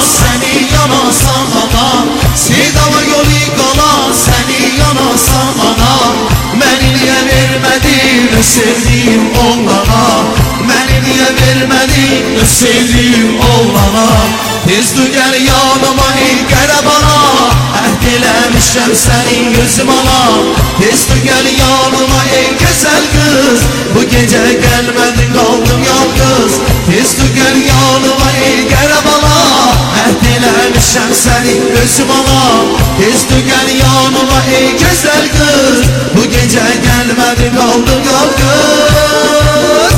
seni yanasan ana, Sevdama yolu qala, seni yanasan ana. Məni niyə vermədin öz sevdiyim oğlana, Məni niyə vermədin öz sevdiyim oğlana. Tezdu gəl yanıma ey qərəbana, əhd eləmişəm səni gözüm ala. Tezdu gəl yanıma ey gözəl qız, bu gecə gəlmədin qaldım yalqız. Tezdu gəl yanıma ey qərəbana, əhd eləmişəm səni gözüm ala. Tezdu gəl yanıma ey gözəl qız, bu gecə gəlmədin qaldım yalqız.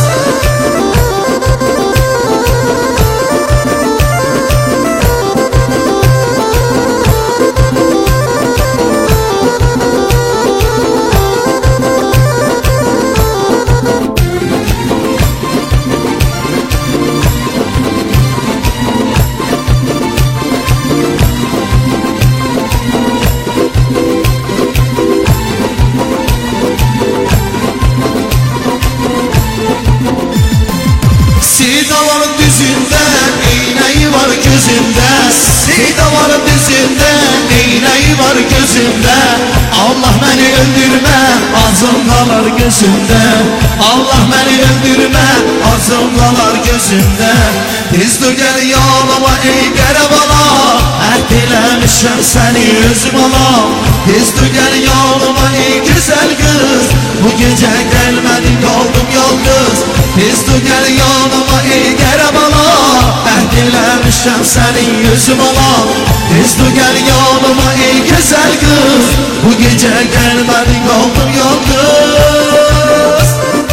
Sevdaların düzündə eynəyi var gözündə, Sevdaların düzündə eynəyi var gözündə. Allah məni öldürmə, acım qalar gözündə, Allah məni öldürmə, acım qalar gözündə. Tezdu gəl yanıma ey qərəbana, əhd eləmişəm səni özüm ala. Tezdu gəl yanıma ey gözəl qız, bu gecə gəlmədin qaldım yalqız. Tezdu gəl yanıma ey qərəbana, əhd eləmişəm səni özüm ala. Tezdu gəl yanıma ey gözəl qız, bu gecə gəlmədin qaldım yalqız.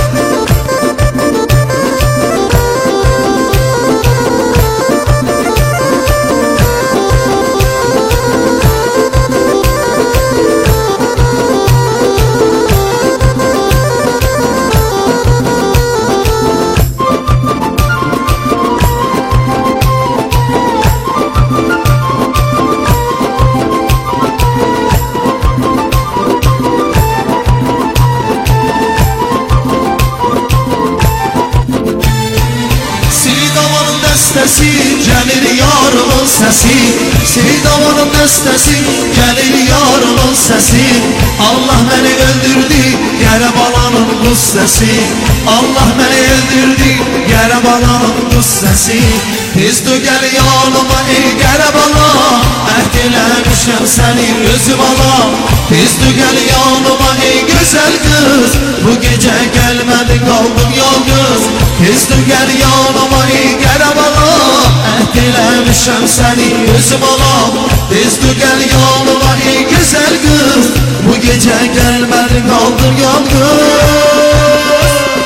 Dəstəsi gəlir yarımın səsi, Sevdaların dəstəsi gəlir yarımın səsi. Allah məni öldürdü, Qərəbalanın quz səsi, Allah məni öldürdü, Qərəbalanın quz səsi. Tezdu gəl yanıma ey Qərəbala, əhd eləmişəm səni özüm ala. Tezdu gəl yanıma ey gözəl qız, bu gecə gəlmədin qaldım yalqız. Tezdu gəl yanıma ey Qərəbala, əhd eləmişəm səni özüm ala. Tezdu gəl yanıma ey gözəl qız, bu gecə gəlmədin qaldım yalqız.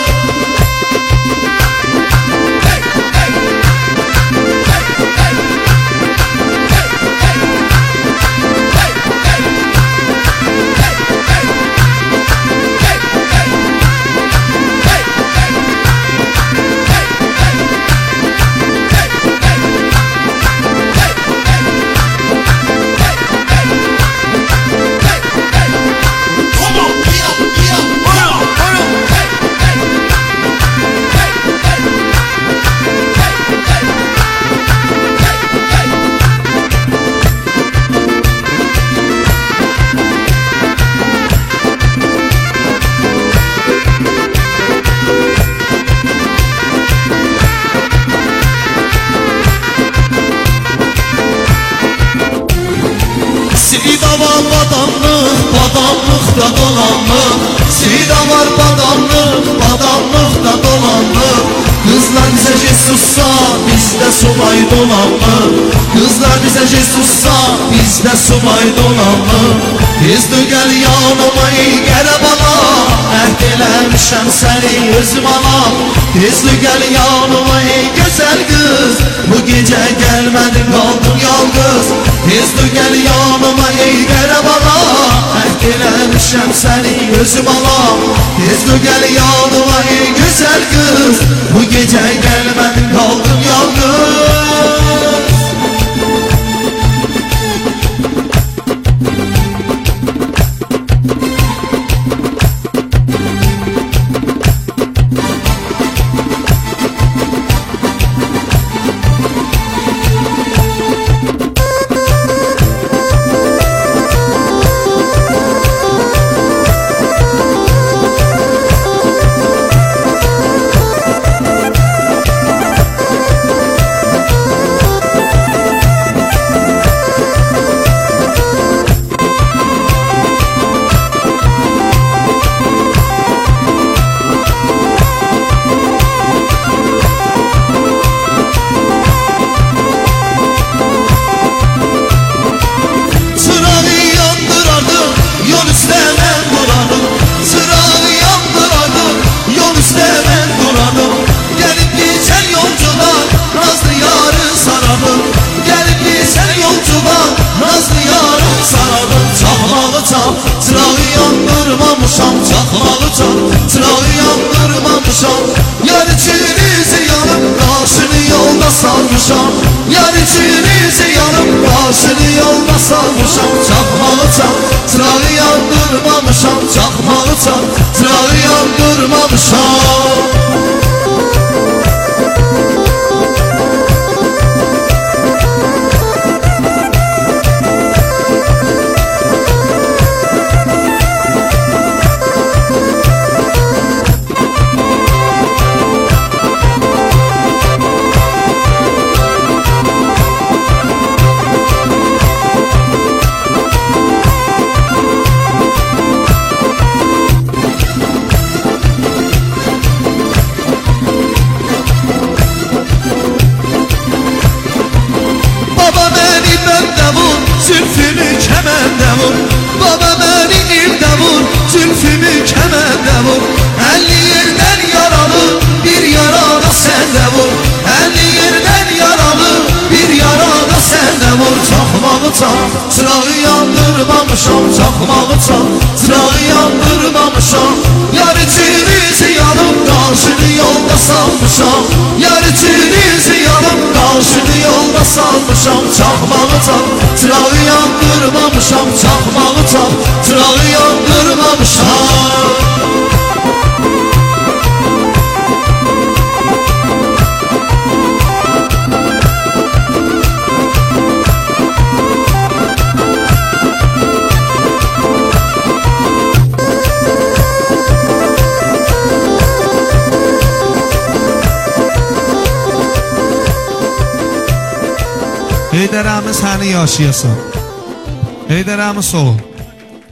Sevda var badamlıq, badamlıqda dolanlıq, Sevda var badamlıq, badamlıqda dolanlıq. Qızlar bizə Jesus'a, bizdə subay dolanlıq, Qızlar bizə Jesus'a, bizdə subay dolanlıq. Tezdu gəl yanıma ey Qərəbala, əhd eləmişəm səni özüm ala. Tezdu gəl yanıma ey gözəl qız, bu gecə gəlmədin qaldım yalqız. Tezdu gəl yanıma ey Qərəbala, əhd eləmişəm səni özüm ala. Tezdu gəl yanıma ey gözəl qız, bu gecə gəlmədin qaldım yalqız. yolda salmışam çakmağı çal. Çırağı yandırmamışam çakmağı çal. Çırağı yandırmamışam. Zülfümü kemende vur. Baba beni ilde vur. Zülfümü kemende vur. 50 yerden yaralı bir yara da sende vur. 50 yerden yaralı bir yara da sende vur. Çakmağı çal, çırağı yandırmamışam. Çakmağı çal, çırağı yandırmamışam. Yar içinizi yanıp karşını yolda salmışam. Yar içinizi yanıp karşını yolda salmışam. Çakmağı çal, çırağı yandırmamışam. Çakmağı çal, çırağı yandırmamışam. Heydər əmi səni yaşayasın. Heydər əmi sağ ol.